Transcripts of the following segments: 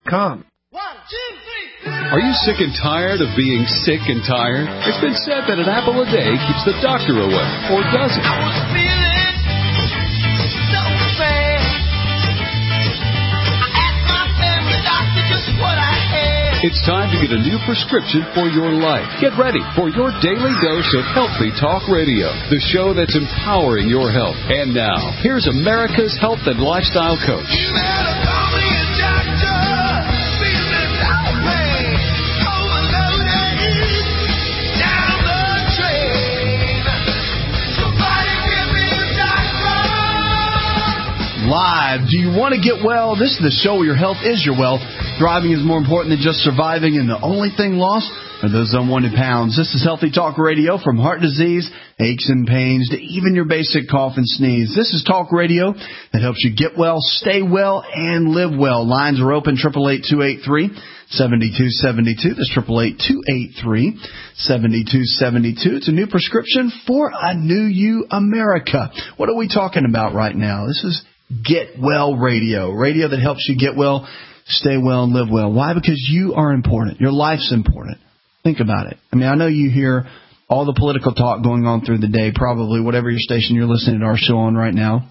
HealthAid.com. Are you sick and tired of being sick and tired? It's been said that an apple a day keeps the doctor away, or does it? I was feeling so bad. I asked my family doctor just what I had. It's time to get a new prescription for your life. Get ready for your daily dose of Healthy Talk Radio, the show that's empowering your health. And now, here's America's health and lifestyle coach. You better call me a doctor. Feeling so bad. Overloaded. Down the drain. Somebody give me a doctor. Live. Do you want to get well? This is the show where your health is your wealth. Thriving is more important than just surviving, and the only thing lost are those unwanted pounds. This is Healthy Talk Radio, from heart disease, aches and pains, to even your basic cough and sneeze. This is talk radio that helps you get well, stay well, and live well. Lines are open, 888-283-7272. That's 888-283-7272. It's a new prescription for a new you, America. What are we talking about right now? This is Get Well Radio, radio that helps you get well, stay well, and live well. Why? Because you are important. Your life's important. Think about it. I mean, I know you hear all the political talk going on through the day, probably whatever your station you're listening to our show on right now.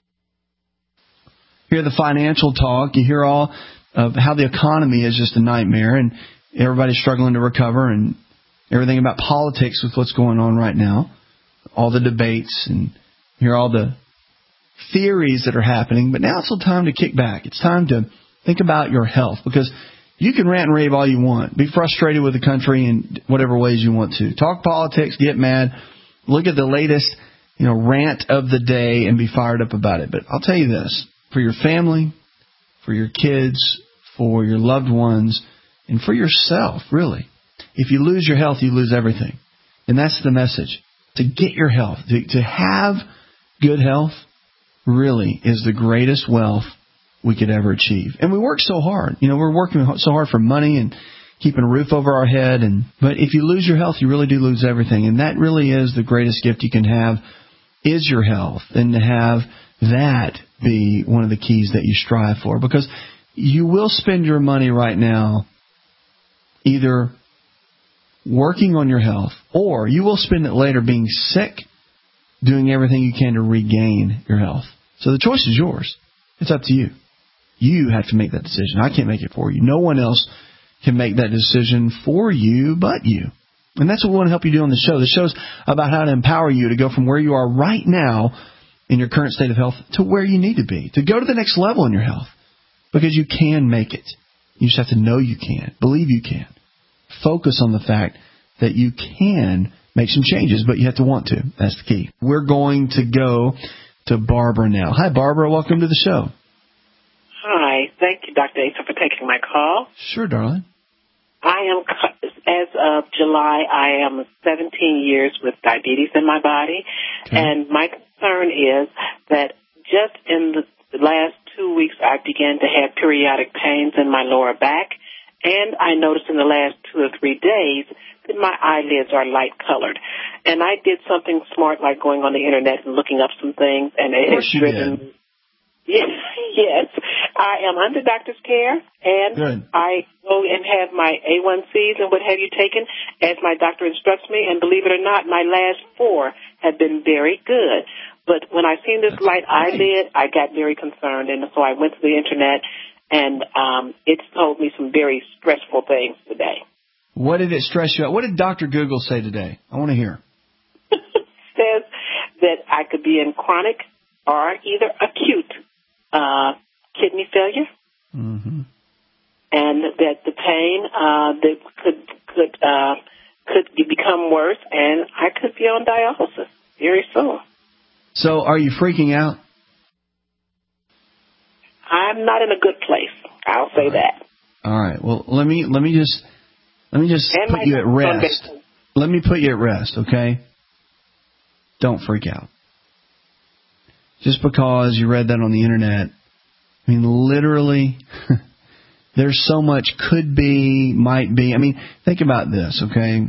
You hear the financial talk. You hear all of how the economy is just a nightmare, and everybody's struggling to recover, and everything about politics with what's going on right now, all the debates, and you hear all the theories that are happening. But now it's time to kick back. It's time to think about your health, because you can rant and rave all you want. Be frustrated with the country in whatever ways you want to. Talk politics, get mad, look at the latest, rant of the day and be fired up about it. But I'll tell you this, for your family, for your kids, for your loved ones, and for yourself, really. If you lose your health, you lose everything. And that's the message. To get your health, to have good health, really is the greatest wealth we could ever achieve. And we work so hard. We're working so hard for money and keeping a roof over our head. But if you lose your health, you really do lose everything. And that really is the greatest gift you can have, is your health. And to have that be one of the keys that you strive for. Because you will spend your money right now either working on your health, or you will spend it later being sick, doing everything you can to regain your health. So the choice is yours. It's up to you. You have to make that decision. I can't make it for you. No one else can make that decision for you but you. And that's what we want to help you do on the show. The show's about how to empower you to go from where you are right now in your current state of health to where you need to be, to go to the next level in your health. Because you can make it. You just have to know you can. Believe you can. Focus on the fact that you can make some changes, but you have to want to. That's the key. We're going to go to Barbara now. Hi, Barbara. Welcome to the show. Hi. Thank you, Dr. Asa, for taking my call. Sure, darling. As of July, I am 17 years with diabetes in my body, okay. And my concern is that just in the last 2 weeks, I began to have periodic pains in my lower back, and I noticed in the last 2 or 3 days that my eyelids are light-colored. And I did something smart, like going on the Internet and looking up some things, and it has driven... Yes, I am under doctor's care, and good. I go and have my A1Cs and what have you taken as my doctor instructs me, and believe it or not, my last 4 have been very good. But when I seen this light eyelid, I got very concerned, and so I went to the Internet, and it's told me some very stressful things today. What did it stress you out? What did Dr. Google say today? I want to hear. It says that I could be in chronic or either acute kidney failure, and that the pain that could become worse, and I could be on dialysis very soon. So, are you freaking out? I'm not in a good place. I'll say that. All right. Well, let me just put you at rest. Let me put you at rest, okay? Don't freak out. Just because you read that on the Internet, I mean, literally, there's so much could be, might be. I mean, think about this, okay?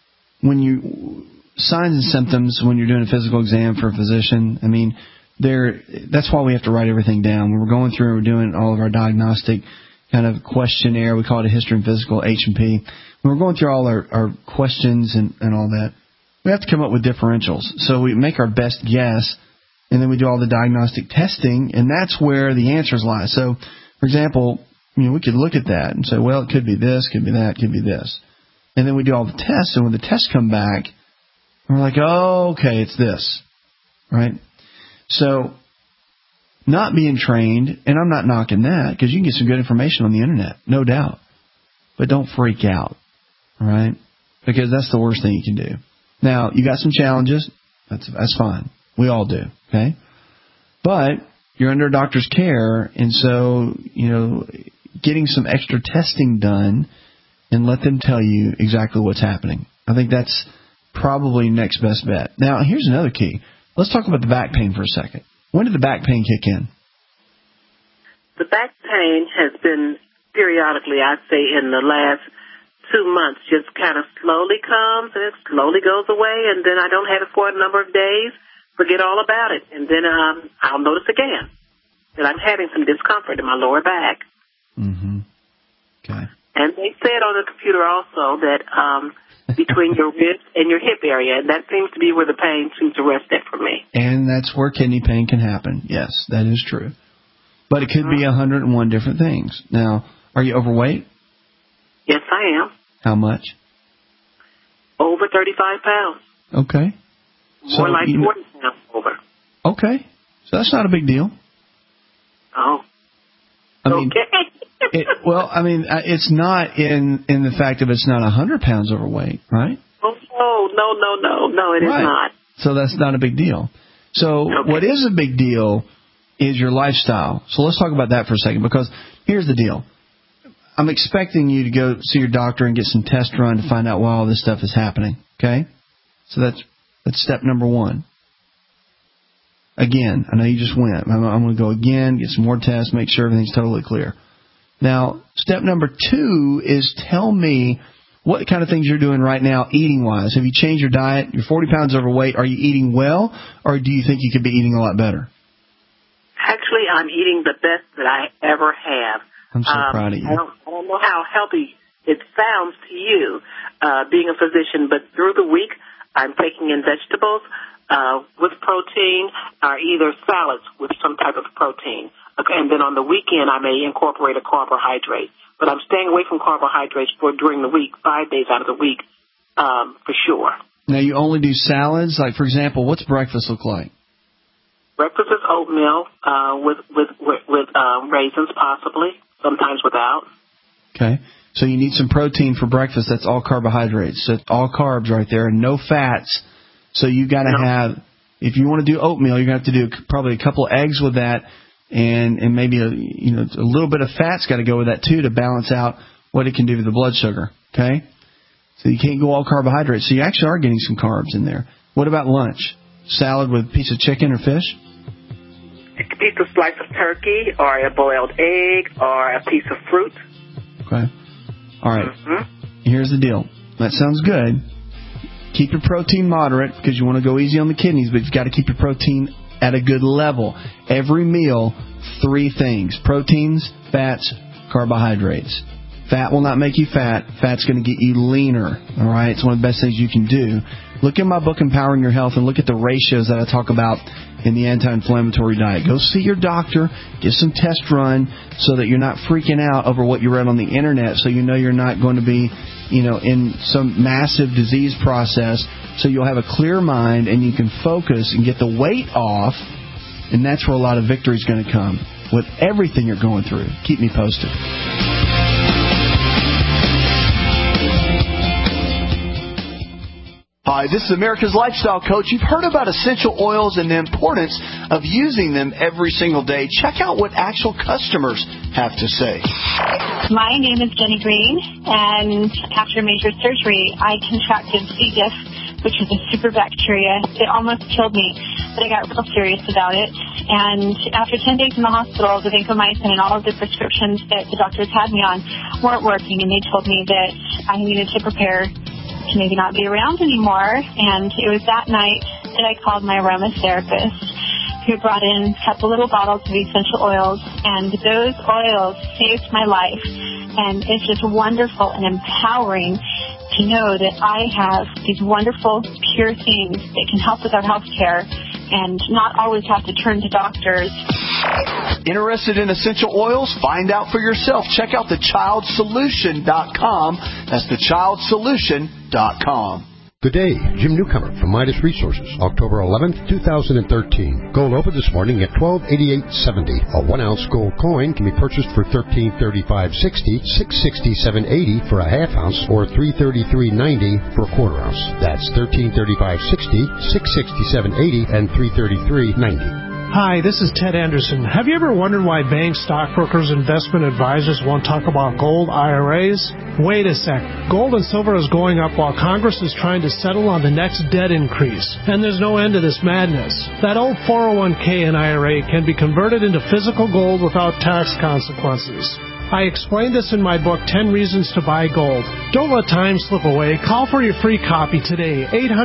Signs and symptoms when you're doing a physical exam for a physician, I mean, that's why we have to write everything down. When we're going through and we're doing all of our diagnostic kind of questionnaire. We call it a history and physical, H&P. When we're going through all our questions and all that, we have to come up with differentials. So we make our best guess, and then we do all the diagnostic testing, and that's where the answers lie. So, for example, we could look at that and say, well, it could be this, could be that, could be this. And then we do all the tests, and when the tests come back, we're like, oh, okay, it's this, right? So not being trained, and I'm not knocking that, because you can get some good information on the Internet, no doubt. But don't freak out, all right? Because that's the worst thing you can do. Now, you got some challenges. That's fine. We all do, okay? But you're under a doctor's care, and so, getting some extra testing done and let them tell you exactly what's happening. I think that's probably next best bet. Now, here's another key. Let's talk about the back pain for a second. When did the back pain kick in? The back pain has been periodically, I'd say, in the last 2 months, just kind of slowly comes and it slowly goes away, and then I don't have it for a number of days, forget all about it, and then I'll notice again that I'm having some discomfort in my lower back. Mm-hmm. Okay. And they said on the computer also that between your ribs and your hip area, and that seems to be where the pain seems to rest at for me. And that's where kidney pain can happen. Yes, that is true. But it could be 101 different things. Now, are you overweight? Yes, I am. How much? Over 35 pounds. Okay. More like 40 pounds over. Okay. So that's not a big deal. Oh. Okay. It's not in the fact of it's not 100 pounds overweight, right? Oh, no, it is not. So that's not a big deal. So What is a big deal is your lifestyle. So let's talk about that for a second, because here's the deal. I'm expecting you to go see your doctor and get some tests run to find out why all this stuff is happening, okay? So that's step number one. Again, I know you just went. I'm going to go again, get some more tests, make sure everything's totally clear. Now, step number 2 is tell me what kind of things you're doing right now eating-wise. Have you changed your diet? You're 40 pounds overweight. Are you eating well, or do you think you could be eating a lot better? Actually, I'm eating the best that I ever have. I'm so proud of you. I don't know how healthy it sounds to you, being a physician, but through the week, I'm taking in vegetables with protein, or either salads with some type of protein. Okay, and then on the weekend, I may incorporate a carbohydrate. But I'm staying away from carbohydrates during the week, 5 days out of the week, for sure. Now, you only do salads? Like, for example, what's breakfast look like? Breakfast is oatmeal with raisins, possibly, sometimes without. Okay. So you need some protein for breakfast. That's all carbohydrates. So all carbs right there and no fats. So you got to have, if you want to do oatmeal, you're going to have to do probably a couple eggs with that, and maybe a little bit of fat's got to go with that too to balance out what it can do to the blood sugar. Okay. So you can't go all carbohydrates. So you actually are getting some carbs in there. What about lunch? Salad with a piece of chicken or fish? A piece of slice of turkey, or a boiled egg, or a piece of fruit. Okay. All right. Mm-hmm. Here's the deal. That sounds good. Keep your protein moderate, because you want to go easy on the kidneys, but you've got to keep your protein at a good level. Every meal, 3 things: proteins, fats, carbohydrates. Fat will not make you fat. Fat's going to get you leaner. All right? It's one of the best things you can do. Look at my book, Empowering Your Health, and look at the ratios that I talk about in the anti-inflammatory diet. Go see your doctor, get some tests run so that you're not freaking out over what you read on the Internet, so you know you're not going to be, in some massive disease process, so you'll have a clear mind and you can focus and get the weight off, and that's where a lot of victory is going to come with everything you're going through. Keep me posted. Hi, this is America's Lifestyle Coach. You've heard about essential oils and the importance of using them every single day. Check out what actual customers have to say. My name is Jenny Green, and after major surgery, I contracted C. diff, which is a super bacteria. It almost killed me, but I got real serious about it. And after 10 days in the hospital, the vancomycin and all of the prescriptions that the doctors had me on weren't working, and they told me that I needed to prepare to maybe not be around anymore. And it was that night that I called my aromatherapist, who brought in a couple little bottles of essential oils, and those oils saved my life. And it's just wonderful and empowering to know that I have these wonderful, pure things that can help with our health care and not always have to turn to doctors. Interested in essential oils? Find out for yourself. Check out thechildsolution.com. That's thechildsolution.com. Good day, Jim Newcomer from Midas Resources, October 11th, 2013. Gold opened this morning at $12.8870. A 1-ounce gold coin can be purchased for $13.3560, $667.80 for a half ounce, or $333.90 for a quarter ounce. That's $13.3560, $667.80, and $333.90. Hi, this is Ted Anderson. Have you ever wondered why banks, stockbrokers, investment advisors won't talk about gold IRAs? Wait a sec. Gold and silver is going up while Congress is trying to settle on the next debt increase. And there's no end to this madness. That old 401k and IRA can be converted into physical gold without tax consequences. I explained this in my book, 10 Reasons to Buy Gold. Don't let time slip away. Call for your free copy today,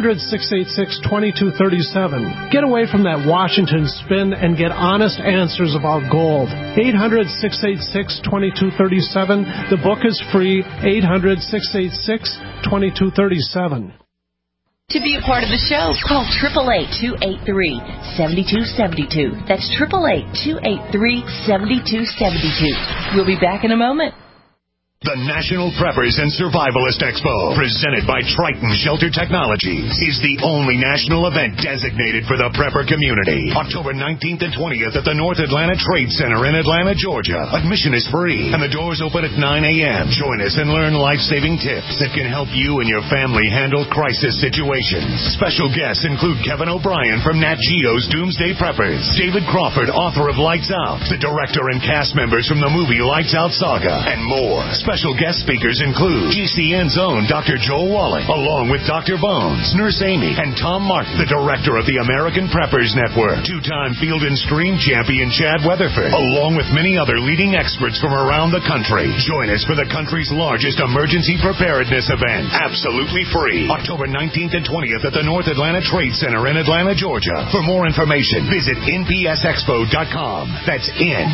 800-686-2237. Get away from that Washington spin and get honest answers about gold. 800-686-2237. The book is free, 800-686-2237. To be a part of the show, call 888-283-7272. That's 888-283-7272. We'll be back in a moment. The National Preppers and Survivalist Expo, presented by Triton Shelter Technologies, is the only national event designated for the prepper community. October 19th and 20th at the North Atlanta Trade Center in Atlanta, Georgia. Admission is free, and the doors open at 9 a.m. Join us and learn life-saving tips that can help you and your family handle crisis situations. Special guests include Kevin O'Brien from Nat Geo's Doomsday Preppers, David Crawford, author of Lights Out, the director and cast members from the movie Lights Out Saga, and more. Special guest speakers include GCN's own Dr. Joel Wallach, along with Dr. Bones, Nurse Amy, and Tom Martin, the director of the American Preppers Network, two-time Field and Stream champion Chad Weatherford, along with many other leading experts from around the country. Join us for the country's largest emergency preparedness event, absolutely free, October 19th and 20th at the North Atlanta Trade Center in Atlanta, Georgia. For more information, visit npsexpo.com. That's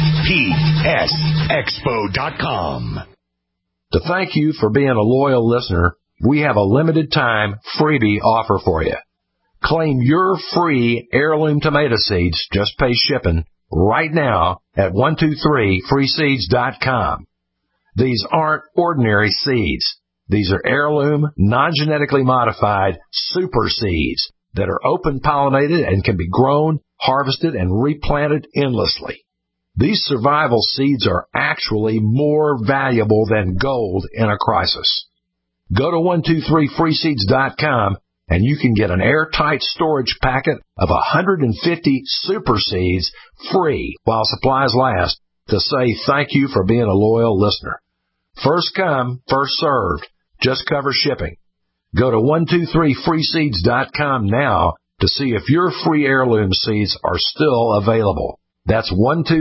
npsexpo.com. To thank you for being a loyal listener, we have a limited time freebie offer for you. Claim your free heirloom tomato seeds, just pay shipping, right now at 123freeseeds.com. These aren't ordinary seeds. These are heirloom, non-genetically modified super seeds that are open pollinated and can be grown, harvested, and replanted endlessly. These survival seeds are actually more valuable than gold in a crisis. Go to 123freeseeds.com and you can get an airtight storage packet of 150 super seeds free while supplies last to say thank you for being a loyal listener. First come, first served. Just cover shipping. Go to 123freeseeds.com now to see if your free heirloom seeds are still available. That's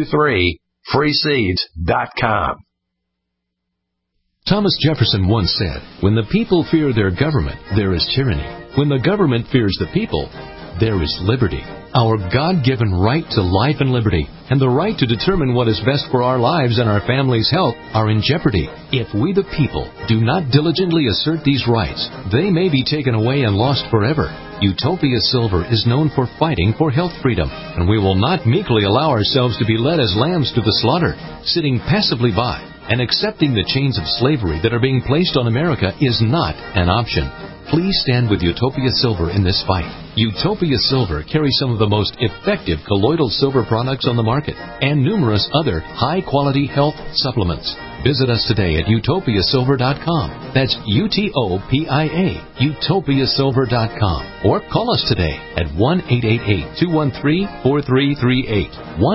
123freeseeds.com. Thomas Jefferson once said, "When the people fear their government, there is tyranny. When the government fears the people, there is liberty." Our God-given right to life and liberty and the right to determine what is best for our lives and our family's health are in jeopardy. If we the people do not diligently assert these rights, they may be taken away and lost forever. Utopia Silver is known for fighting for health freedom, and we will not meekly allow ourselves to be led as lambs to the slaughter. Sitting passively by and accepting the chains of slavery that are being placed on America is not an option. Please stand with Utopia Silver in this fight. Utopia Silver carries some of the most effective colloidal silver products on the market and numerous other high-quality health supplements. Visit us today at utopiasilver.com. That's UTOPIA, utopiasilver.com. Or call us today at 1-888-213-4338.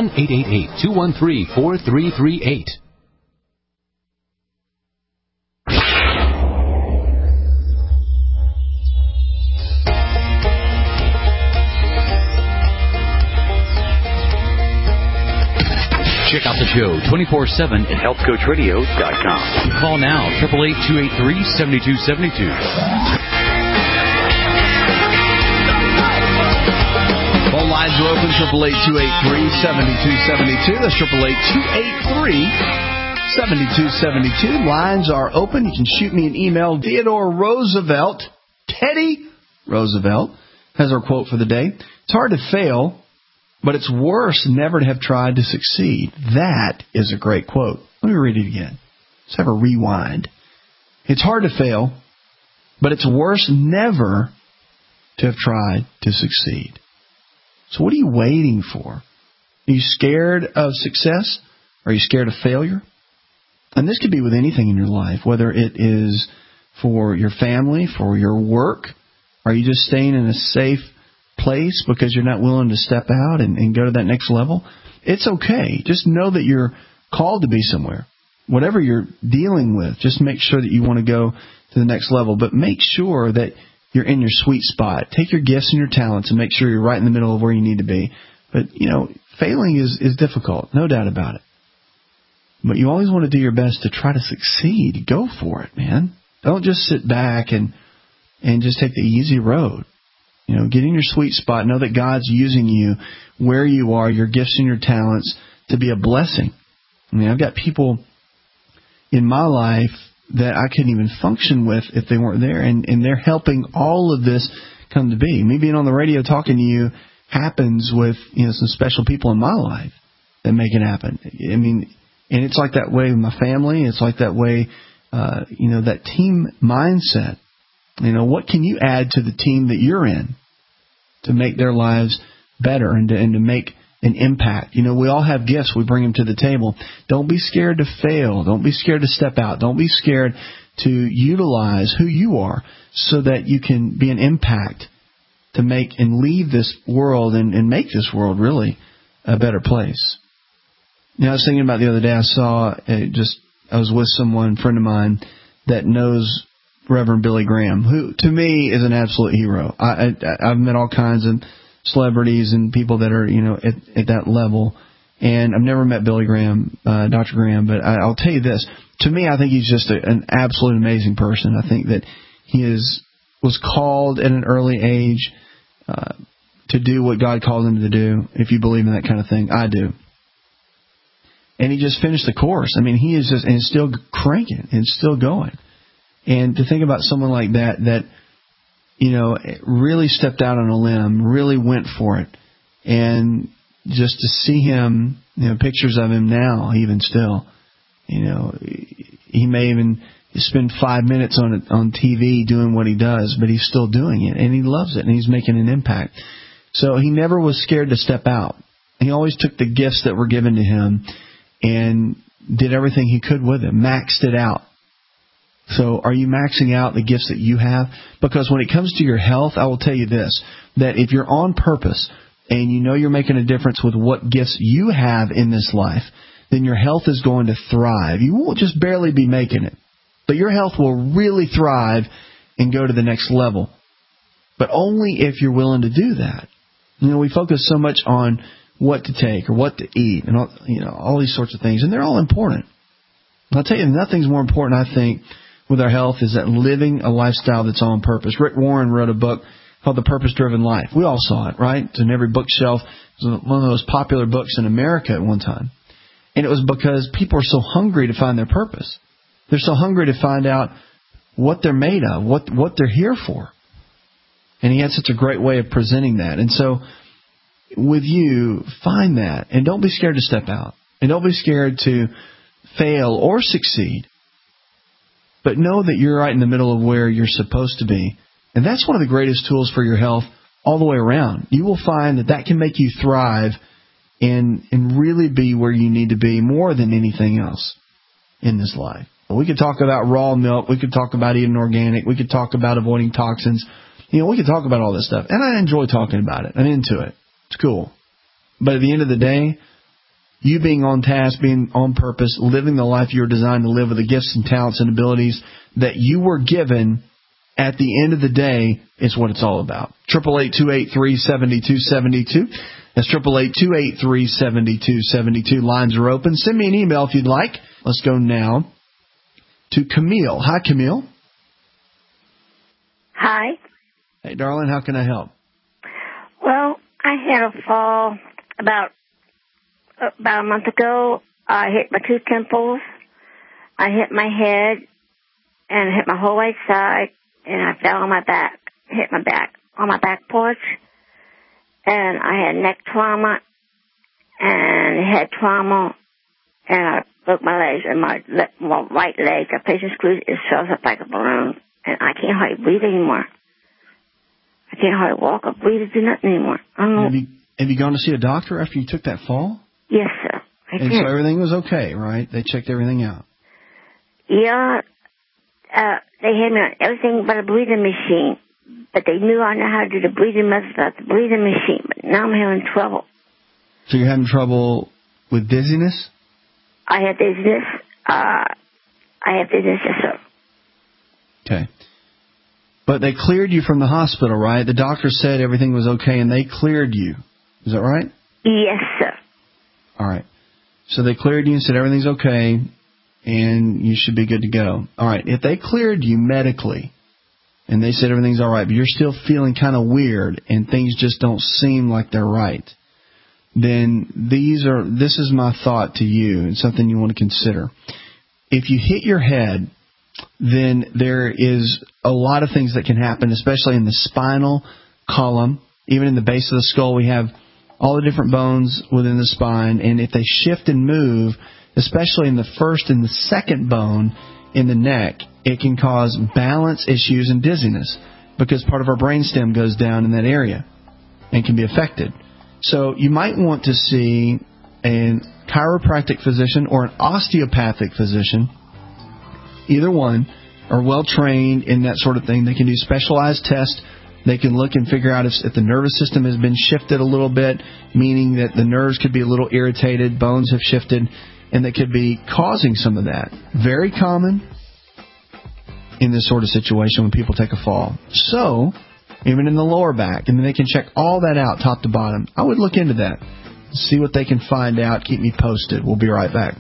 1-888-213-4338. Check out the show 24/7 at healthcoachradio.com. Call now, 888-283-7272. Phone lines Lines are open, 888-283-7272. That's 888-283-7272. Lines are open. You can shoot me an email. Theodore Roosevelt, Teddy Roosevelt, has our quote for the day. It's hard to fail, but it's worse never to have tried to succeed. That is a great quote. Let me read it again. Let's have a rewind. It's hard to fail, but it's worse never to have tried to succeed. So what are you waiting for? Are you scared of success? Are you scared of failure? And this could be with anything in your life, whether it is for your family, for your work. Are you just staying in a safe place because you're not willing to step out and go to that next level? It's okay. Just know that you're called to be somewhere. Whatever you're dealing with, just make sure that you want to go to the next level. But make sure that you're in your sweet spot. Take your gifts and your talents and make sure you're right in the middle of where you need to be. But, failing is difficult, no doubt about it. But you always want to do your best to try to succeed. Go for it, man. Don't just sit back and just take the easy road. Get in your sweet spot. Know that God's using you where you are, your gifts and your talents, to be a blessing. I mean, I've got people in my life that I couldn't even function with if they weren't there, and they're helping all of this come to be. Me being on the radio talking to you happens with some special people in my life that make it happen. I mean, and it's like that way with my family. It's like that way, that team mindset. What can you add to the team that you're in to make their lives better and to make an impact? We all have gifts. We bring them to the table. Don't be scared to fail. Don't be scared to step out. Don't be scared to utilize who you are so that you can be an impact to make and leave this world and make this world really a better place. I was thinking about the other day, I was with someone, a friend of mine, that knows Reverend Billy Graham, who to me is an absolute hero. I've met all kinds of celebrities and people that are, at that level. And I've never met Billy Graham, Dr. Graham, but I'll tell you this. To me, I think he's just an absolute amazing person. I think that he was called at an early age to do what God called him to do, if you believe in that kind of thing. I do. And he just finished the course. I mean, he is just, and still cranking and still going. And to think about someone like that, really stepped out on a limb, really went for it. And just to see him, pictures of him now, even still, he may even spend 5 minutes on TV doing what he does, but he's still doing it. And he loves it, and he's making an impact. So he never was scared to step out. He always took the gifts that were given to him and did everything he could with them, maxed it out. So are you maxing out the gifts that you have? Because when it comes to your health, I will tell you this, that if you're on purpose and you're making a difference with what gifts you have in this life, then your health is going to thrive. You won't just barely be making it, but your health will really thrive and go to the next level. But only if you're willing to do that. We focus so much on what to take or what to eat and all these sorts of things, and they're all important. I'll tell you, nothing's more important, I think, with our health is that living a lifestyle that's on purpose. Rick Warren wrote a book called The Purpose-Driven Life. We all saw it, right? It's in every bookshelf. It was one of the most popular books in America at one time. And it was because people are so hungry to find their purpose. They're so hungry to find out what they're made of, what they're here for. And he had such a great way of presenting that. And so with you, find that. And don't be scared to step out. And don't be scared to fail or succeed. But know that you're right in the middle of where you're supposed to be. And that's one of the greatest tools for your health all the way around. You will find that can make you thrive and really be where you need to be more than anything else in this life. We could talk about raw milk. We could talk about eating organic. We could talk about avoiding toxins. We could talk about all this stuff. And I enjoy talking about it. I'm into it. It's cool. But at the end of the day, you being on task, being on purpose, living the life you're designed to live with the gifts and talents and abilities that you were given, at the end of the day, is what it's all about. 888-283-7272. That's 888-283-7272. Lines are open. Send me an email if you'd like. Let's go now to Camille. Hi, Camille. Hi. Hey, darling. How can I help? Well, I had a fall about a month ago. I hit my two temples. I hit my head and hit my whole right side, and I fell on my back, hit my back on my back porch, and I had neck trauma and head trauma, and I broke my legs, and my right leg, the patient screws, it swells up like a balloon, and I can't hardly breathe anymore. I can't hardly walk or breathe or do nothing anymore. I don't know. Have you gone to see a doctor after you took that fall? Yes, sir. I And did. so everything was okay, right? They checked everything out. Yeah, they had me on everything but a breathing machine. But they knew I know how to do the breathing method without the breathing machine. But now I'm having trouble. So you're having trouble with dizziness? I have dizziness. Yes, sir. Okay. But they cleared you from the hospital, right? The doctor said everything was okay, and they cleared you. Is that right? Yes, sir. All right. So they cleared you and said everything's okay, and you should be good to go. All right. If they cleared you medically, and they said everything's all right, but you're still feeling kind of weird, and things just don't seem like they're right, then this is my thought to you, and something you want to consider. If you hit your head, then there is a lot of things that can happen, especially in the spinal column. Even in the base of the skull, we have all the different bones within the spine, and if they shift and move, especially in the first and the second bone in the neck, it can cause balance issues and dizziness because part of our brainstem goes down in that area and can be affected. So you might want to see a chiropractic physician or an osteopathic physician. Either one are well trained in that sort of thing. They can do specialized tests. They can look and figure out if the nervous system has been shifted a little bit, meaning that the nerves could be a little irritated, bones have shifted, and they could be causing some of that. Very common in this sort of situation when people take a fall. So, even in the lower back, and then they can check all that out top to bottom. I would look into that. See what they can find out. Keep me posted. We'll be right back.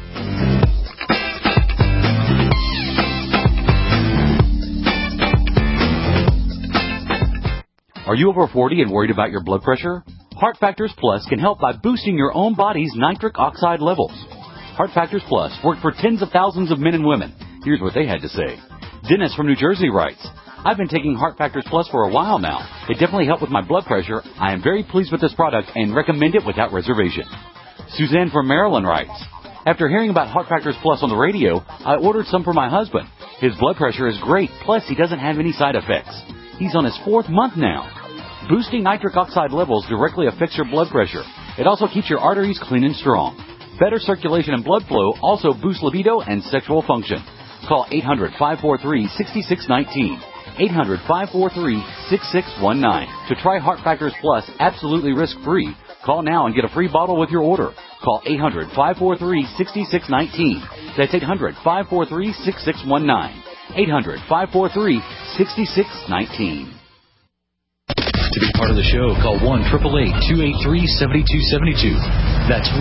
Are you over 40 and worried about your blood pressure? Heart Factors Plus can help by boosting your own body's nitric oxide levels. Heart Factors Plus worked for tens of thousands of men and women. Here's what they had to say. Dennis from New Jersey writes, I've been taking Heart Factors Plus for a while now. It definitely helped with my blood pressure. I am very pleased with this product and recommend it without reservation. Suzanne from Maryland writes, after hearing about Heart Factors Plus on the radio, I ordered some for my husband. His blood pressure is great, plus he doesn't have any side effects. He's on his 4th month now. Boosting nitric oxide levels directly affects your blood pressure. It also keeps your arteries clean and strong. Better circulation and blood flow also boosts libido and sexual function. Call 800-543-6619. 800-543-6619. To try Heart Factors Plus absolutely risk-free, call now and get a free bottle with your order. Call 800-543-6619. That's 800-543-6619. 800-543-6619. To be part of the show, call 1-888-283-7272. That's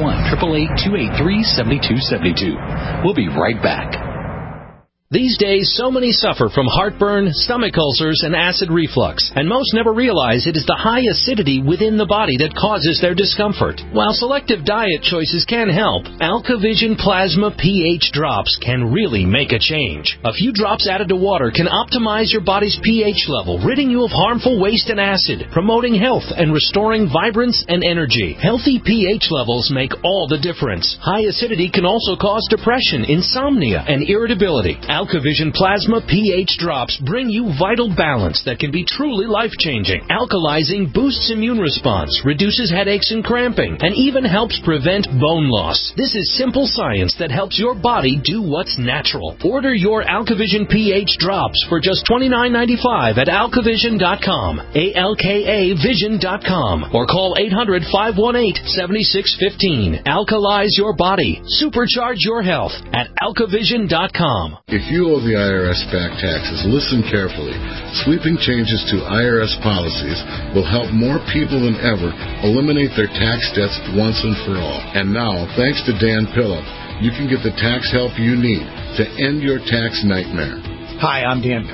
1-888-283-7272. We'll be right back. These days, so many suffer from heartburn, stomach ulcers, and acid reflux, and most never realize it is the high acidity within the body that causes their discomfort. While selective diet choices can help, AlkaVision Plasma pH drops can really make a change. A few drops added to water can optimize your body's pH level, ridding you of harmful waste and acid, promoting health and restoring vibrance and energy. Healthy pH levels make all the difference. High acidity can also cause depression, insomnia, and irritability. AlkaVision Plasma pH drops bring you vital balance that can be truly life-changing. Alkalizing boosts immune response, reduces headaches and cramping, and even helps prevent bone loss. This is simple science that helps your body do what's natural. Order your AlkaVision pH drops for just $29.95 at alkavision.com, ALKAvision.com, or call 800-518-7615. Alkalize your body. Supercharge your health at alkavision.com. If you owe the IRS back taxes, listen carefully. Sweeping changes to IRS policies will help more people than ever eliminate their tax debts once and for all. And now, thanks to Dan Pilla, you can get the tax help you need to end your tax nightmare. Hi, I'm Dan Pilla.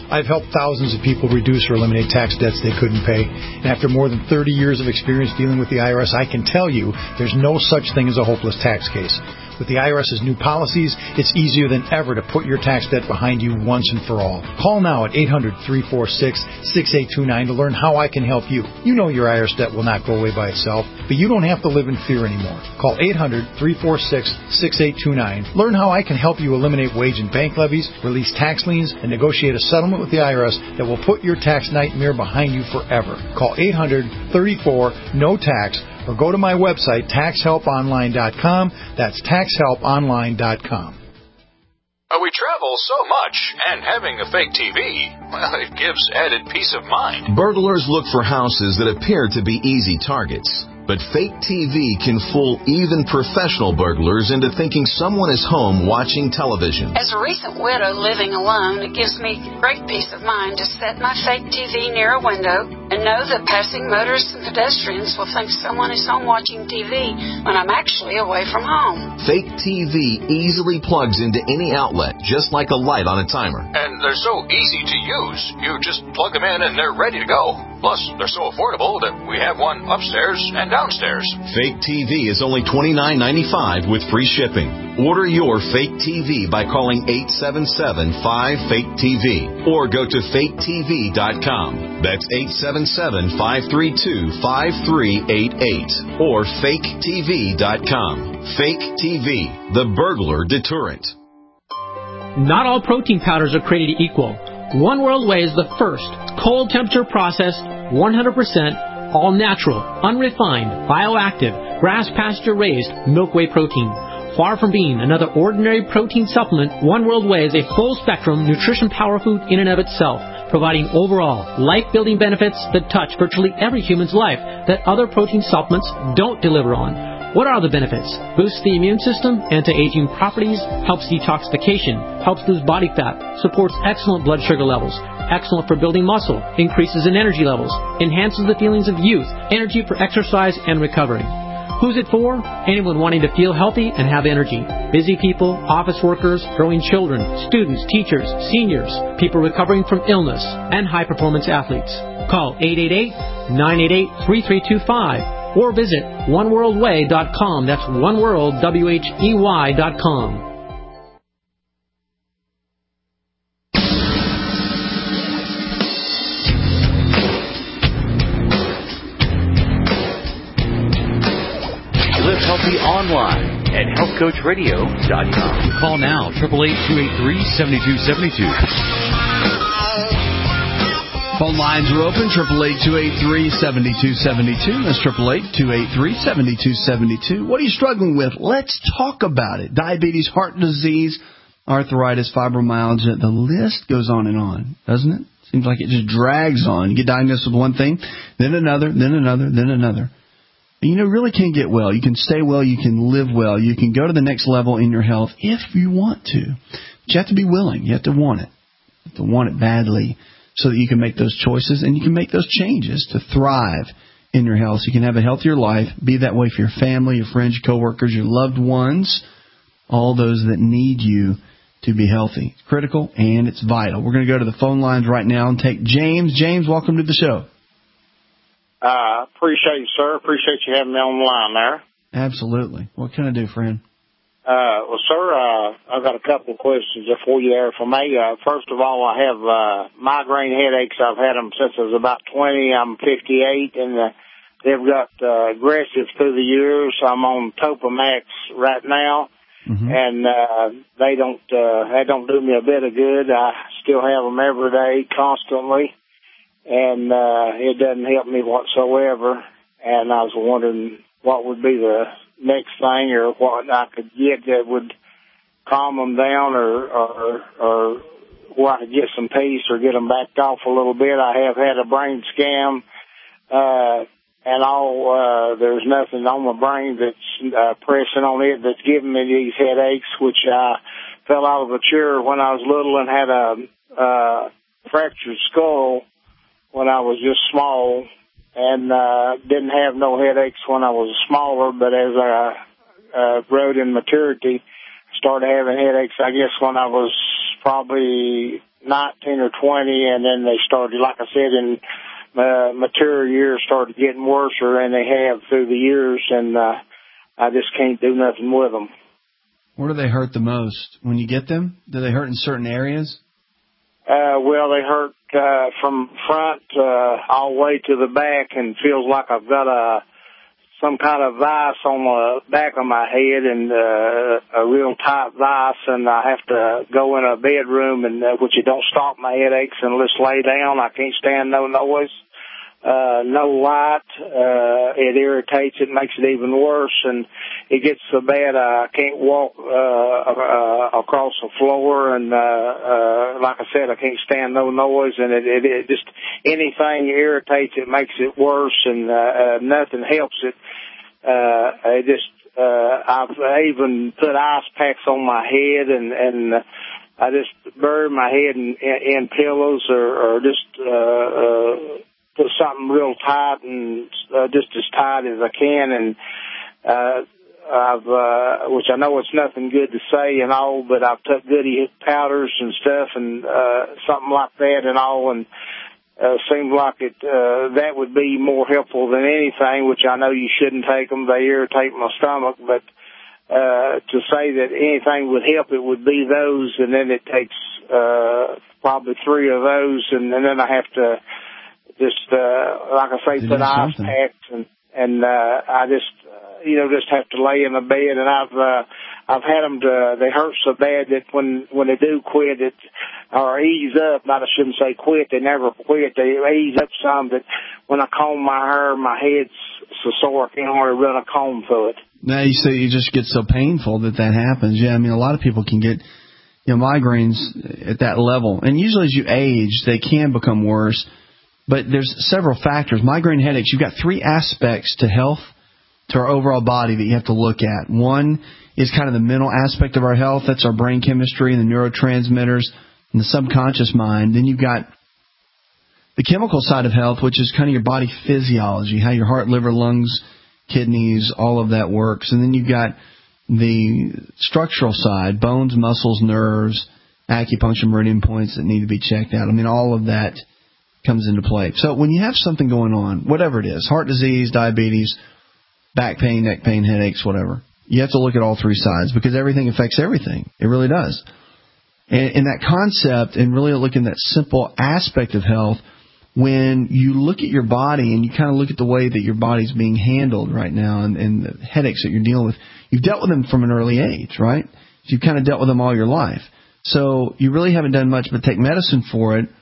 I've helped thousands of people reduce or eliminate tax debts they couldn't pay. And after more than 30 years of experience dealing with the IRS, I can tell you there's no such thing as a hopeless tax case. With the IRS's new policies, it's easier than ever to put your tax debt behind you once and for all. Call now at 800-346-6829 to learn how I can help you. You know your IRS debt will not go away by itself, but you don't have to live in fear anymore. Call 800-346-6829. Learn how I can help you eliminate wage and bank levies, release tax liens, and negotiate a settlement with the IRS that will put your tax nightmare behind you forever. Call 800-34-NO-TAX or go to my website, taxhelponline.com. That's taxhelponline.com. We travel so much, and having a fake TV, well, it gives added peace of mind. Burglars look for houses that appear to be easy targets. But fake TV can fool even professional burglars into thinking someone is home watching television. As a recent widow living alone, it gives me great peace of mind to set my fake TV near a window and know that passing motorists and pedestrians will think someone is home watching TV when I'm actually away from home. Fake TV easily plugs into any outlet, just like a light on a timer. And they're so easy to use. You just plug them in and they're ready to go. Plus, they're so affordable that we have one upstairs and downstairs. Fake TV is only $29.95 with free shipping. Order your fake TV by calling 877-5FAKE-TV or go to faketv.com. That's 877-532-5388 or faketv.com. Fake TV, the burglar deterrent. Not all protein powders are created equal. One World Whey is the first cold temperature processed, 100% all natural, unrefined, bioactive, grass pasture raised milk whey protein. Far from being another ordinary protein supplement, One World Whey is a full spectrum nutrition power food in and of itself, providing overall life-building benefits that touch virtually every human's life that other protein supplements don't deliver on. What are the benefits? Boosts the immune system, anti-aging properties, helps detoxification, helps lose body fat, supports excellent blood sugar levels, excellent for building muscle, increases in energy levels, enhances the feelings of youth, energy for exercise and recovery. Who's it for? Anyone wanting to feel healthy and have energy. Busy people, office workers, growing children, students, teachers, seniors, people recovering from illness, and high-performance athletes. Call 888-988-3325 or visit oneworldwhey.com. That's oneworldwhey.com. Live healthy online at healthcoachradio.com. Call now, 888-283-7272. Phone lines are open, 888-283-7272. That's 888-283-7272. What are you struggling with? Let's talk about it. Diabetes, heart disease, arthritis, fibromyalgia. The list goes on and on, doesn't it? Seems like it just drags on. You get diagnosed with one thing, then another, then another, then another. And you really can get well. You can stay well. You can live well. You can go to the next level in your health if you want to. But you have to be willing. You have to want it. You have to want it badly, so that you can make those choices and you can make those changes to thrive in your health. So you can have a healthier life, be that way for your family, your friends, your coworkers, your loved ones, all those that need you to be healthy. It's critical and it's vital. We're going to go to the phone lines right now and take James. James, welcome to the show. Appreciate you, sir. Appreciate you having me on the line there. Absolutely. What can I do, friend? Well, sir, I've got a couple of questions for you there for me. First of all, I have migraine headaches. I've had them since I was about 20. I'm 58, and they've got aggressive through the years. I'm on Topamax right now, and they don't do me a bit of good. I still have them every day, constantly, and it doesn't help me whatsoever. And I was wondering what would be the next thing, or what I could get that would calm them down, or where I could get some peace or get them backed off a little bit. I have had a brain scan, and all, there's nothing on my brain that's pressing on it that's giving me these headaches, which I fell out of a chair when I was little and had a fractured skull when I was just small, and didn't have no headaches when I was smaller, but as I growed in maturity, started having headaches, I guess, when I was probably 19 or 20, and then they started, like I said, in mature years, started getting worse, and they have through the years, and I just can't do nothing with them. Where do they hurt the most? When you get them, do they hurt in certain areas? Well, they hurt from front all the way to the back, and feels like I've got some kind of vice on the back of my head, and a real tight vice, and I have to go in a bedroom, and which it don't stop my headaches, and just lay down. I can't stand no noise, no light. It irritates. It makes it even worse, and it gets so bad I can't walk across the floor, and like I said, I can't stand no noise, and it just anything irritates it, makes it worse, and nothing helps it. I've even put ice packs on my head, and I just bury my head in pillows, or just put something real tight, and just as tight as I can, and which I know it's nothing good to say and all, but I've took goody powders and stuff, and something like that and all, and seems like that would be more helpful than anything, which I know you shouldn't take them. They irritate my stomach, but to say that anything would help, it would be those, and then it takes probably 3 of those, and then I have to just, like I say, put ice packs, and I just, just have to lay in the bed, and I've had them they hurt so bad that when they do quit it, or ease up, I shouldn't say quit, they never quit, they ease up some, that when I comb my hair, my head's so sore I can't hardly run a comb through it. Now you say you just get so painful that happens. Yeah, I mean, a lot of people can get, migraines at that level, and usually as you age, they can become worse. But there's several factors. Migraine headaches, you've got 3 aspects to health, to our overall body that you have to look at. One is kind of the mental aspect of our health. That's our brain chemistry and the neurotransmitters and the subconscious mind. Then you've got the chemical side of health, which is kind of your body physiology, how your heart, liver, lungs, kidneys, all of that works. And then you've got the structural side, bones, muscles, nerves, acupuncture, meridian points that need to be checked out. I mean, all of that comes into play. So when you have something going on, whatever it is, heart disease, diabetes, back pain, neck pain, headaches, whatever, you have to look at all 3 sides, because everything affects everything. It really does. And that concept, and really looking at that simple aspect of health, when you look at your body and you kind of look at the way that your body's being handled right now, and the headaches that you're dealing with, you've dealt with them from an early age, right? You've kind of dealt with them all your life. So you really haven't done much but take medicine for it.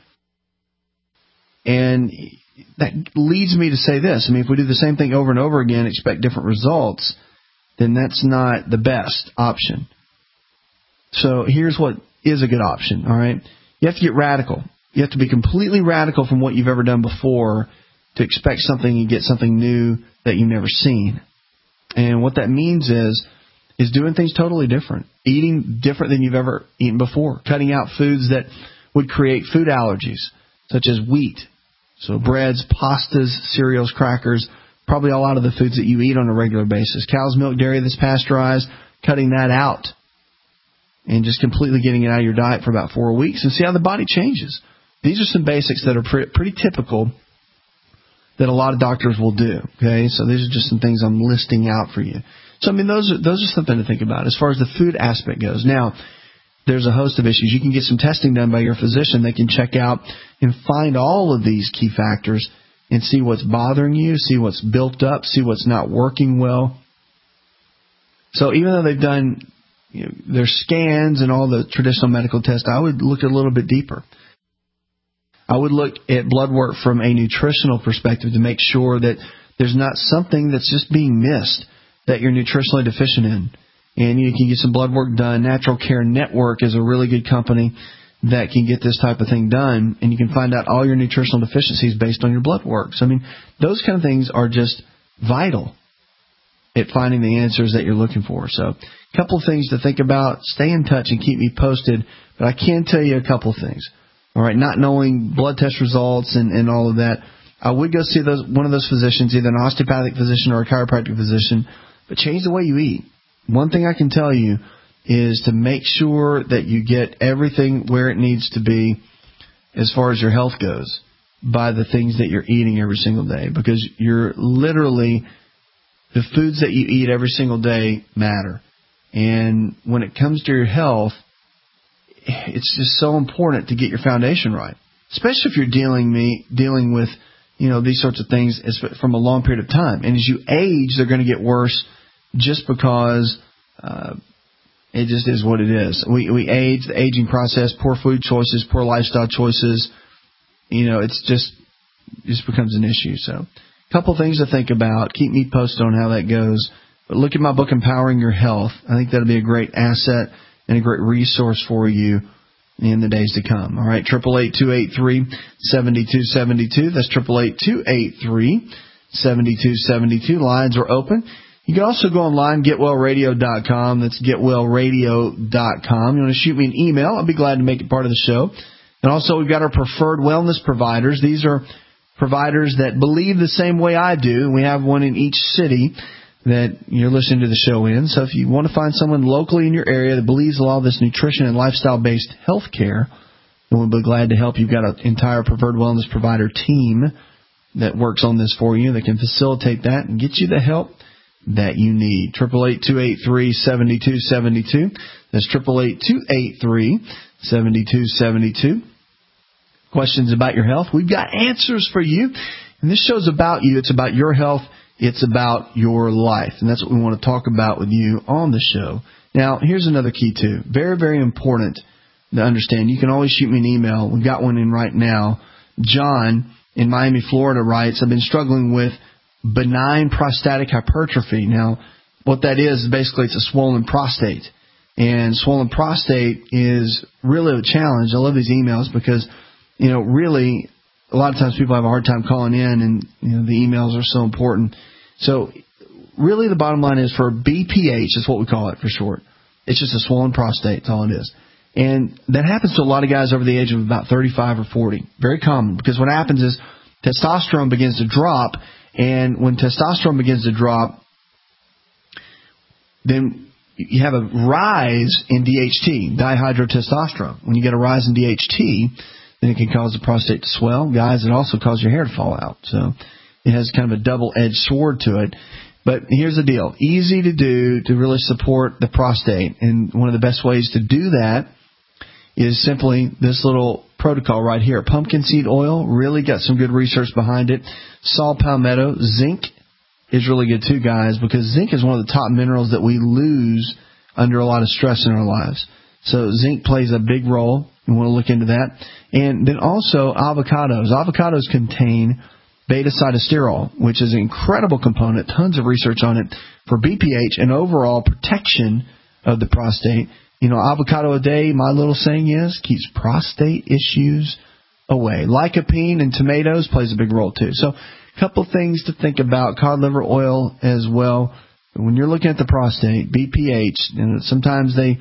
And that leads me to say this. I mean, if we do the same thing over and over again, expect different results, then that's not the best option. So here's what is a good option, all right? You have to get radical. You have to be completely radical from what you've ever done before to expect something and get something new that you've never seen. And what that means is doing things totally different, eating different than you've ever eaten before, cutting out foods that would create food allergies, such as wheat. So breads, pastas, cereals, crackers, probably all out of the foods that you eat on a regular basis. Cow's milk, dairy that's pasteurized, cutting that out and just completely getting it out of your diet for about 4 weeks and see how the body changes. These are some basics that are pretty typical that a lot of doctors will do. Okay, so these are just some things I'm listing out for you. So I mean, those are something to think about as far as the food aspect goes. Now, there's a host of issues. You can get some testing done by your physician. They can check out and find all of these key factors and see what's bothering you, see what's built up, see what's not working well. So even though they've done their scans and all the traditional medical tests, I would look a little bit deeper. I would look at blood work from a nutritional perspective to make sure that there's not something that's just being missed that you're nutritionally deficient in. And you can get some blood work done. Natural Care Network is a really good company that can get this type of thing done, and you can find out all your nutritional deficiencies based on your blood work. So, I mean, those kind of things are just vital at finding the answers that you're looking for. So, a couple of things to think about. Stay in touch and keep me posted, but I can tell you a couple of things. All right, not knowing blood test results and all of that, I would go see one of those physicians, either an osteopathic physician or a chiropractic physician, but change the way you eat. One thing I can tell you, is to make sure that you get everything where it needs to be as far as your health goes by the things that you're eating every single day, because you're literally, the foods that you eat every single day matter. And when it comes to your health, it's just so important to get your foundation right, especially if you're dealing with, these sorts of things from a long period of time. And as you age, they're going to get worse just because it just is what it is. We age, the aging process, poor food choices, poor lifestyle choices, it's just becomes an issue. So a couple things to think about. Keep me posted on how that goes. But look at my book, Empowering Your Health. I think that'll be a great asset and a great resource for you in the days to come. All right, 888-283-7272. That's 888-283-7272. Lines are open. You can also go online, getwellradio.com. That's getwellradio.com. You want to shoot me an email, I'll be glad to make it part of the show. And also, we've got our preferred wellness providers. These are providers that believe the same way I do. We have one in each city that you're listening to the show in. So if you want to find someone locally in your area that believes in all this nutrition and lifestyle-based health care, then we'll be glad to help. You've got an entire preferred wellness provider team that works on this for you, that can facilitate that and get you the help that you need. 888-283-7272. That's 888-283-7272. Questions about your health? We've got answers for you. And this show's about you. It's about your health. It's about your life. And that's what we want to talk about with you on the show. Now, here's another key, too. Very, very important to understand. You can always shoot me an email. We've got one in right now. John in Miami, Florida writes, I've been struggling with benign prostatic hypertrophy. Now, what that is basically it's a swollen prostate. And swollen prostate is really a challenge. I love these emails because, really, a lot of times people have a hard time calling in, and the emails are so important. So really the bottom line is for BPH, is what we call it for short. It's just a swollen prostate. That's all it is. And that happens to a lot of guys over the age of about 35 or 40. Very common, because what happens is testosterone begins to drop, and when testosterone begins to drop, then you have a rise in DHT, dihydrotestosterone. When you get a rise in DHT, then it can cause the prostate to swell. Guys, it also causes your hair to fall out. So it has kind of a double-edged sword to it. But here's the deal. Easy to do to really support the prostate. And one of the best ways to do that is simply this little protocol right here. Pumpkin seed oil, really got some good research behind it. Saw palmetto. Zinc is really good too, guys, because zinc is one of the top minerals that we lose under a lot of stress in our lives. So zinc plays a big role. You want to look into that. And then also avocados. Avocados contain beta-cytosterol, which is an incredible component, tons of research on it for BPH and overall protection of the prostate. Avocado a day, my little saying is, keeps prostate issues away. Lycopene in tomatoes plays a big role too. So a couple things to think about. Cod liver oil as well. When you're looking at the prostate, BPH, sometimes they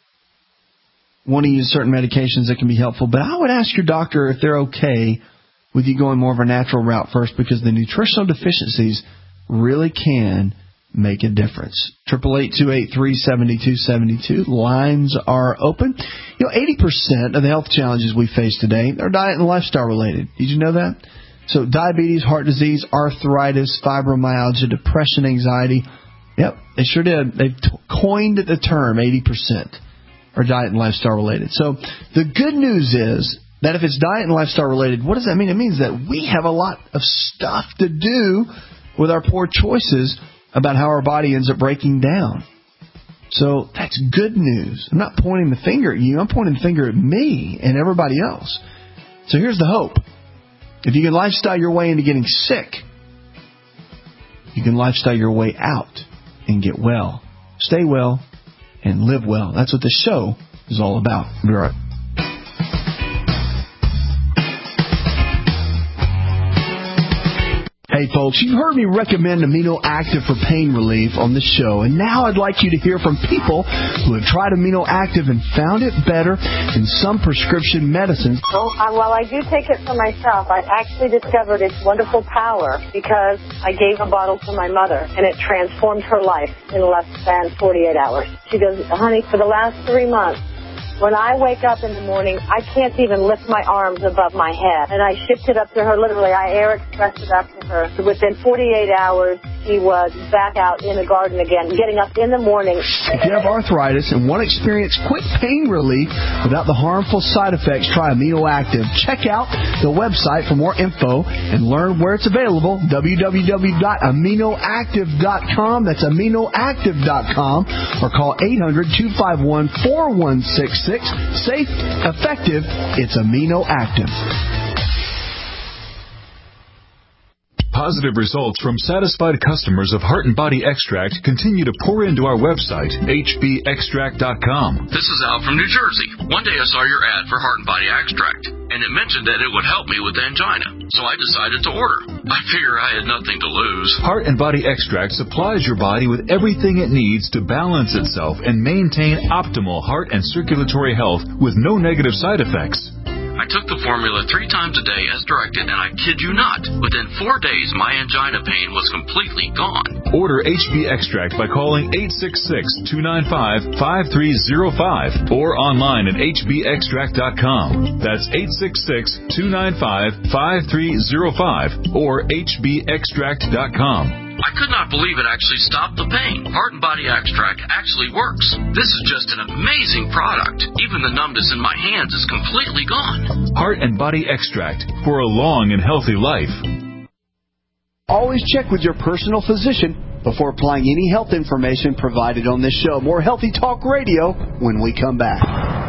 want to use certain medications that can be helpful, but I would ask your doctor if they're okay with you going more of a natural route first, because the nutritional deficiencies really can make a difference. 888-283-7272. Lines are open. 80% of the health challenges we face today are diet and lifestyle related. Did you know that? So diabetes, heart disease, arthritis, fibromyalgia, depression, anxiety. Yep, they sure did. They've coined the term 80% are diet and lifestyle related. So the good news is that if it's diet and lifestyle related, what does that mean? It means that we have a lot of stuff to do with our poor choices about how our body ends up breaking down. So that's good news. I'm not pointing the finger at you. I'm pointing the finger at me and everybody else. So here's the hope. If you can lifestyle your way into getting sick, you can lifestyle your way out and get well. Stay well and live well. That's what this show is all about. Be right. Hey, folks, you've heard me recommend Amino Active for pain relief on the show, and now I'd like you to hear from people who have tried Amino Active and found it better than some prescription medicines. Well, while I do take it for myself, I actually discovered its wonderful power because I gave a bottle to my mother, and it transformed her life in less than 48 hours. She goes, honey, for the last 3 months, when I wake up in the morning, I can't even lift my arms above my head. And I shipped it up to her, literally. I air expressed it up to her. So within 48 hours, she was back out in the garden again, getting up in the morning. If you have arthritis and want to experience quick pain relief without the harmful side effects, try Amino Active. Check out the website for more info and learn where it's available, www.aminoactive.com. That's aminoactive.com, or call 800-251-4166. Safe, effective, it's Amino Active. Positive results from satisfied customers of Heart and Body Extract continue to pour into our website, hbextract.com. This is Al from New Jersey. One day I saw your ad for Heart and Body Extract, and it mentioned that it would help me with angina, so I decided to order. I figure I had nothing to lose. Heart and Body Extract supplies your body with everything it needs to balance itself and maintain optimal heart and circulatory health with no negative side effects. I took the formula 3 times a day as directed, and I kid you not, within 4 days my angina pain was completely gone. Order HB Extract by calling 866-295-5305 or online at hbextract.com. That's 866-295-5305 or hbextract.com. I could not believe it actually stopped the pain. Heart and Body Extract actually works. This is just an amazing product. Even the numbness in my hands is completely gone. Heart and Body Extract for a long and healthy life. Always check with your personal physician before applying any health information provided on this show. More Healthy Talk Radio when we come back.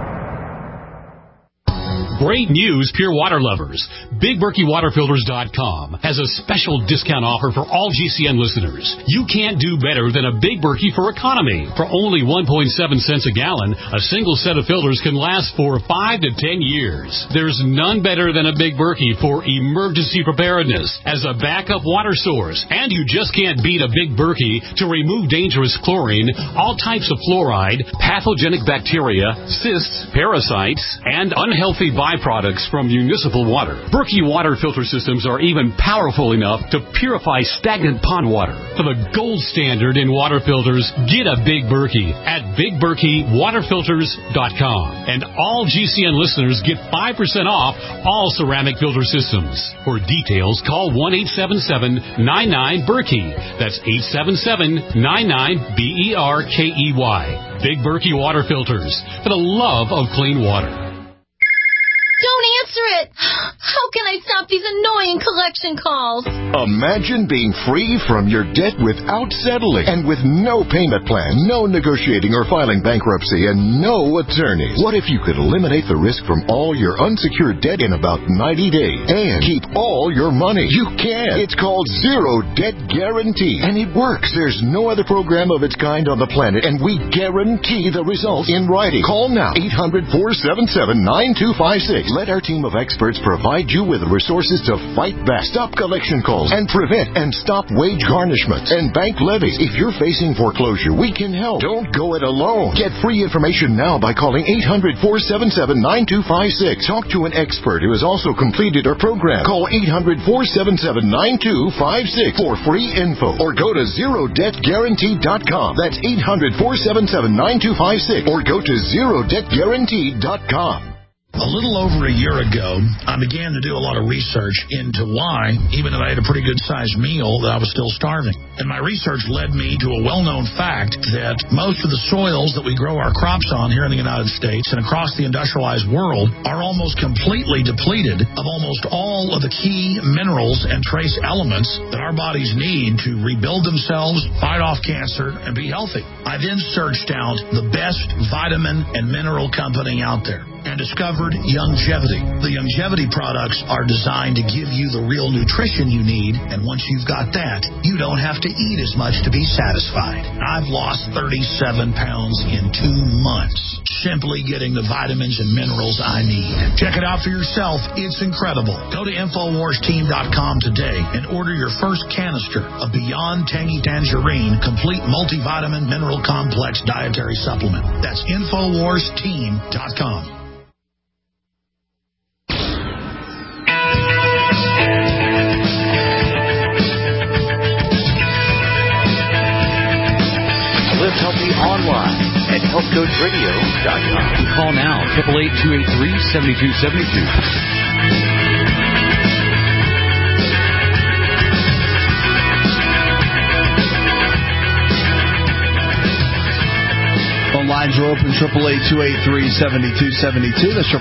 Great news, pure water lovers. BigBerkeyWaterFilters.com has a special discount offer for all GCN listeners. You can't do better than a Big Berkey for economy. For only 1.7 cents a gallon, a single set of filters can last for 5 to 10 years. There's none better than a Big Berkey for emergency preparedness as a backup water source. And you just can't beat a Big Berkey to remove dangerous chlorine, all types of fluoride, pathogenic bacteria, cysts, parasites, and unhealthy byproducts from municipal water. Berkey water filter systems are even powerful enough to purify stagnant pond water. For the gold standard in water filters, get a Big Berkey at BigBerkeyWaterFilters.com. And all GCN listeners get 5% off all ceramic filter systems. For details, call 1-877-99-BERKEY. That's 877-99-BERKEY. Big Berkey Water Filters, for the love of clean water. Don't answer it! How can I stop these annoying collection calls? Imagine being free from your debt without settling and with no payment plan, no negotiating or filing bankruptcy, and no attorneys. What if you could eliminate the risk from all your unsecured debt in about 90 days and keep all your money? You can. It's called Zero Debt Guarantee, and it works. There's no other program of its kind on the planet, and we guarantee the results in writing. Call now, 800-477-9256. Let our team of experts provide you with the resources to fight back, stop collection calls, and prevent and stop wage garnishments and bank levies. If you're facing foreclosure, we can help. Don't go it alone. Get free information now by calling 800-477-9256. Talk to an expert who has also completed our program. Call 800-477-9256 for free info or go to ZeroDebtGuarantee.com. That's 800-477-9256 or go to ZeroDebtGuarantee.com. A little over a year ago, I began to do a lot of research into why, even though I had a pretty good-sized meal, that I was still starving. And my research led me to a well-known fact that most of the soils that we grow our crops on here in the United States and across the industrialized world are almost completely depleted of almost all of the key minerals and trace elements that our bodies need to rebuild themselves, fight off cancer, and be healthy. I then searched out the best vitamin and mineral company out there. and discovered Youngevity. The Youngevity products are designed to give you the real nutrition you need, and once you've got that, you don't have to eat as much to be satisfied. I've lost 37 pounds in 2 months, simply getting the vitamins and minerals I need. Check it out for yourself. It's incredible. Go to InfoWarsTeam.com today and order your first canister of Beyond Tangy Tangerine Complete Multivitamin Mineral Complex Dietary Supplement. That's InfoWarsTeam.com. Live healthy online at healthcoachradio.com. Call now, 888-283-7272. Lines are open, 888-283-7272. That's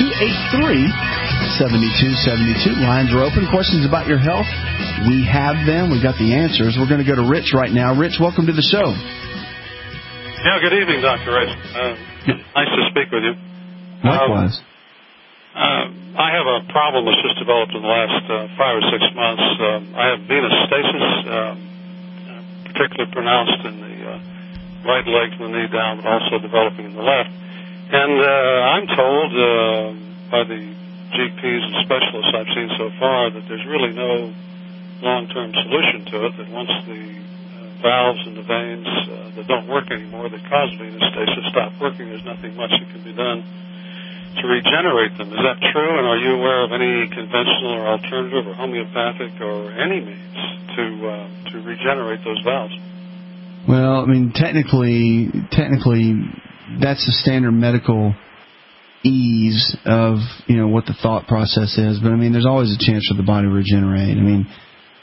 888-283-7272. Lines are open. Questions about your health? We have them. We've got the answers. We're going to go to Rich right now. Rich, welcome to the show. Yeah, good evening, Dr. Rich. Nice to speak with you. Likewise. I have a problem that's just developed in the last 5 or 6 months. I have venous stasis, particularly pronounced in the right leg from the knee down, but also developing in the left. And I'm told by the GPs and specialists I've seen so far that there's really no long-term solution to it, that once the valves and the veins that don't work anymore that cause venous stasis stop working, there's nothing much that can be done to regenerate them. Is that true? And are you aware of any conventional or alternative or homeopathic or any means to regenerate those valves? Well, I mean, technically, that's the standard medical ease of, what the thought process is. But, I mean, there's always a chance for the body to regenerate. I mean,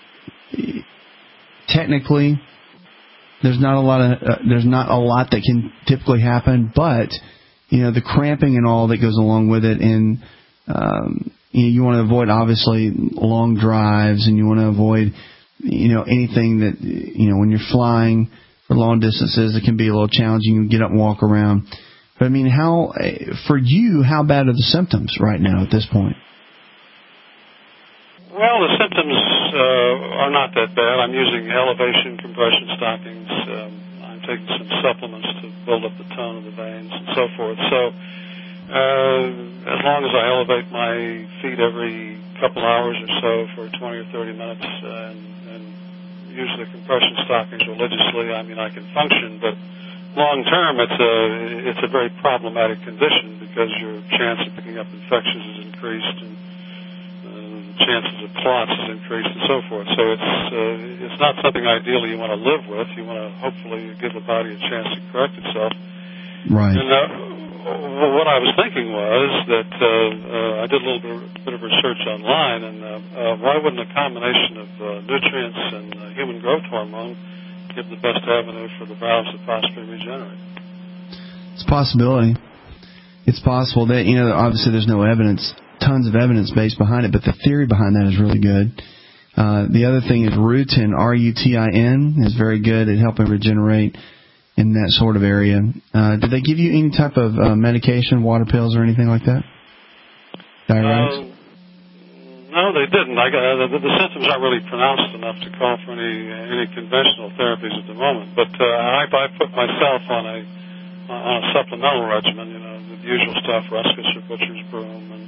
technically, there's not a lot that can typically happen. But, the cramping and all that goes along with it, and you want to avoid, obviously, long drives, and you want to avoid, anything that, when you're flying for long distances, it can be a little challenging. You can get up and walk around. But, I mean, for you, how bad are the symptoms right now at this point? Well, the symptoms are not that bad. I'm using elevation compression stockings. I'm taking some supplements to build up the tone of the veins and so forth. So as long as I elevate my feet every couple hours or so for 20 or 30 minutes and use the compression stockings religiously, I mean, I can function, but long term it's a very problematic condition because your chance of picking up infections is increased and the chances of clots is increased and so forth. So it's not something ideally you want to live with. You want to hopefully give the body a chance to correct itself. Right. And what I was thinking was that I did a little bit of research online, and why wouldn't a combination of nutrients and human growth hormone give the best avenue for the valves to possibly regenerate? It's a possibility. It's possible that, obviously there's no evidence, tons of evidence based behind it, but the theory behind that is really good. The other thing is rutin, R-U-T-I-N, is very good at helping regenerate in that sort of area. Did they give you any type of medication, water pills, or anything like that? Diuretics? No, they didn't. The symptoms aren't really pronounced enough to call for any conventional therapies at the moment. But I put myself on a supplemental regimen. The usual stuff: Ruscus or Butcher's Broom, and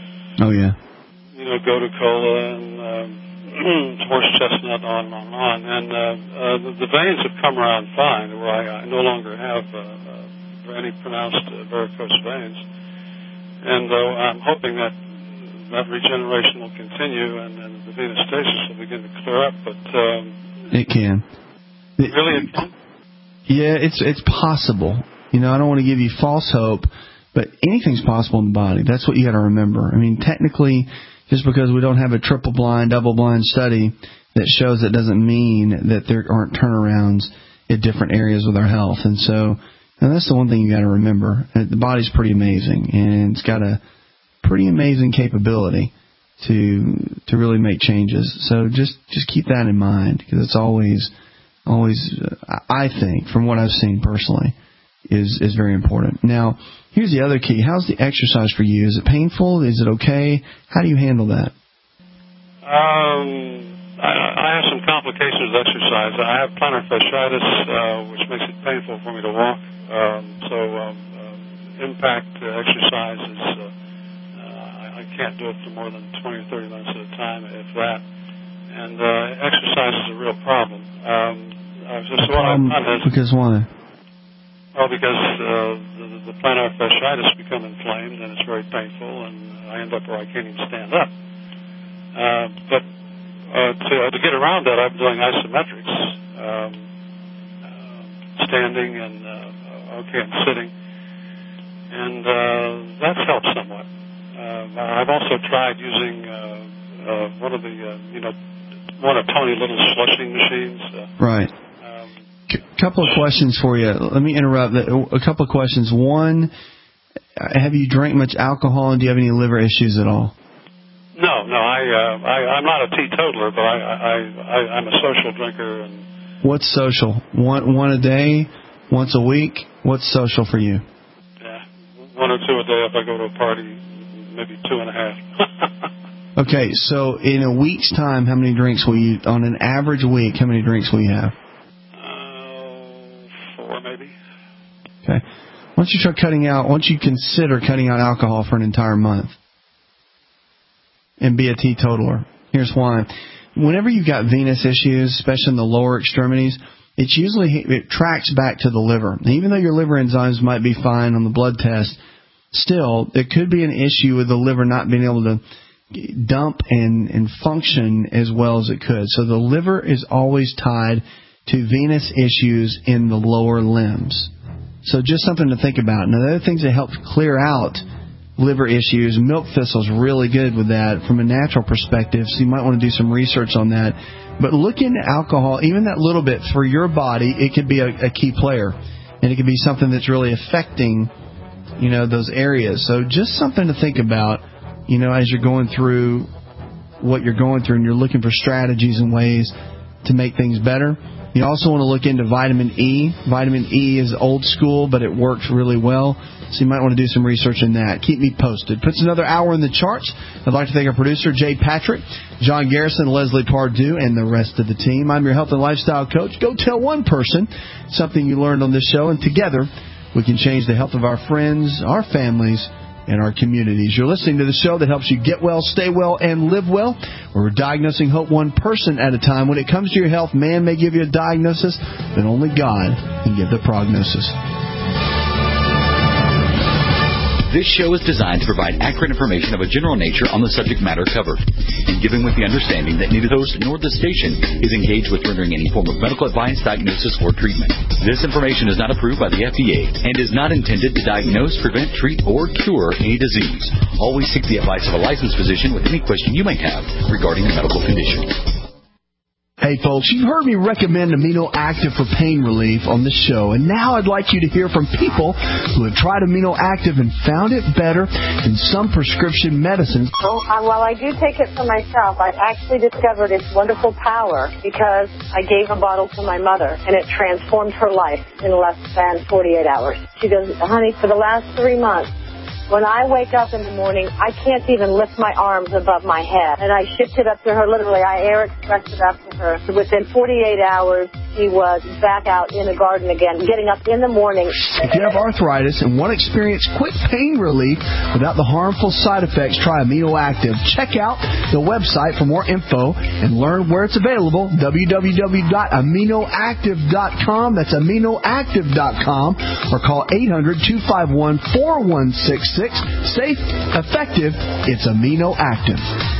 Gotu Cola and horse chestnut, on and on. And the veins have come around fine, where I no longer have any pronounced varicose veins. And I'm hoping that regeneration will continue and the venous stasis will begin to clear up. But it can. Really, it can? Yeah, it's possible. I don't want to give you false hope, but anything's possible in the body. That's what you got to remember. I mean, technically, just because we don't have a triple-blind, double-blind study that shows it doesn't mean that there aren't turnarounds at different areas with our health. And so that's the one thing you got to remember. The body's pretty amazing, and it's got a pretty amazing capability to really make changes. So just keep that in mind, because it's always I think, from what I've seen personally, is very important. Now, here's the other key. How's the exercise for you? Is it painful? Is it okay? How do you handle that? I have some complications with exercise. I have plantar fasciitis, which makes it painful for me to walk. So impact exercise is, I can't do it for more than 20 or 30 minutes at a time, if that. And exercise is a real problem. Because why? Well, because the plantar fasciitis become inflamed, and it's very painful, and I end up where I can't even stand up. But to get around that, I'm doing isometrics, standing and and sitting, and that's helped somewhat. I've also tried using one of Tony Little's flushing machines. Right. Couple of questions for you. Let me interrupt. A couple of questions. One, have you drank much alcohol, and do you have any liver issues at all? No. I'm not a teetotaler, but I'm a social drinker. And what's social? One a day, once a week. What's social for you? Yeah, 1 or 2 a day. If I go to a party, maybe 2.5. Okay, so in a week's time, how many drinks will you? On an average week, how many drinks will you have? 4 maybe. Okay. Why don't you consider cutting out alcohol for an entire month and be a teetotaler? Here's why. Whenever you've got venous issues, especially in the lower extremities, it tracks back to the liver. And even though your liver enzymes might be fine on the blood test, still, there could be an issue with the liver not being able to dump and function as well as it could. So the liver is always tied to venous issues in the lower limbs. So just something to think about. Now, the other things that help clear out liver issues, milk thistle is really good with that from a natural perspective, so you might want to do some research on that. But look into alcohol, even that little bit, for your body, it could be a key player. And it could be something that's really affecting, those areas. So just something to think about, as you're going through what you're going through and you're looking for strategies and ways to make things better. You also want to look into vitamin E. Vitamin E is old school, but it works really well. So you might want to do some research in that. Keep me posted. Puts another hour in the charts. I'd like to thank our producer, Jay Patrick, John Garrison, Leslie Pardue, and the rest of the team. I'm your health and lifestyle coach. Go tell one person something you learned on this show, and together we can change the health of our friends, our families, and our communities. You're listening to the show that helps you get well, stay well, and live well. We're diagnosing hope one person at a time. When it comes to your health, man may give you a diagnosis, but only God can give the prognosis. This show is designed to provide accurate information of a general nature on the subject matter covered, and given with the understanding that neither host nor the station is engaged with rendering any form of medical advice, diagnosis, or treatment. This information is not approved by the FDA and is not intended to diagnose, prevent, treat, or cure any disease. Always seek the advice of a licensed physician with any question you may have regarding a medical condition. Hey folks, you've heard me recommend Amino Active for pain relief on this show, and now I'd like you to hear from people who have tried Amino Active and found it better than some prescription medicines. While I do take it for myself, I've actually discovered its wonderful power because I gave a bottle to my mother, and it transformed her life in less than 48 hours. She goes, honey, for the last 3 months, when I wake up in the morning, I can't even lift my arms above my head. And I shipped it up to her, literally. I air expressed it up to her. So within 48 hours, she was back out in the garden again, getting up in the morning. If you have arthritis and want to experience quick pain relief without the harmful side effects, try Amino Active. Check out the website for more info and learn where it's available, www.aminoactive.com. That's aminoactive.com, or call 800-251-4166. Safe, effective, it's Amino Active.